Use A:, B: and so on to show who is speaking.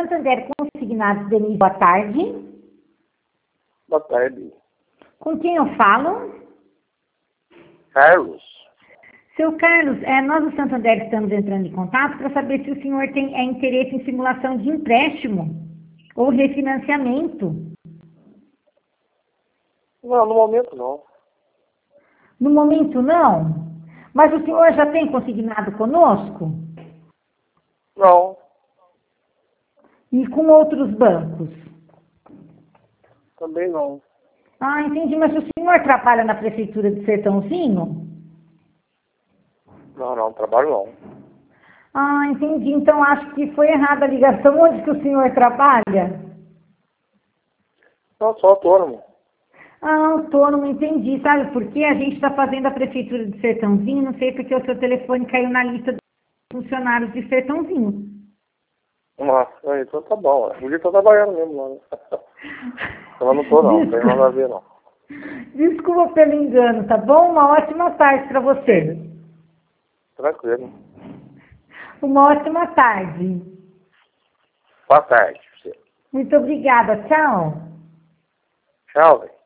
A: Santander Consignados, Denise, boa tarde.
B: Boa tarde.
A: Com quem eu falo?
B: Carlos.
A: Seu Carlos, nós do Santander estamos entrando em contato para saber se o senhor tem interesse em simulação de empréstimo ou refinanciamento.
B: Não, no momento não.
A: No momento, não. Mas o senhor já tem consignado conosco?
B: Não,
A: E com outros bancos?
B: também não.
A: Ah, entendi. Mas o senhor trabalha na Prefeitura de Sertãozinho?
B: Não, trabalho não.
A: Ah, entendi. Então acho que foi errada a ligação. Onde que o senhor trabalha?
B: Não, sou autônomo.
A: Ah, autônomo, entendi. Sabe por quê? A gente está fazendo a Prefeitura de Sertãozinho, não sei porque o seu telefone caiu na lista dos funcionários de Sertãozinho.
B: Nossa, então tá bom. O dia tô trabalhando mesmo lá. Né? Eu não tô não tem nada a ver não.
A: Desculpa pelo engano, tá bom? Uma ótima tarde para você.
B: Tranquilo.
A: Uma ótima tarde.
B: Boa tarde.
A: Muito obrigada. Tchau.
B: Tchau, velho.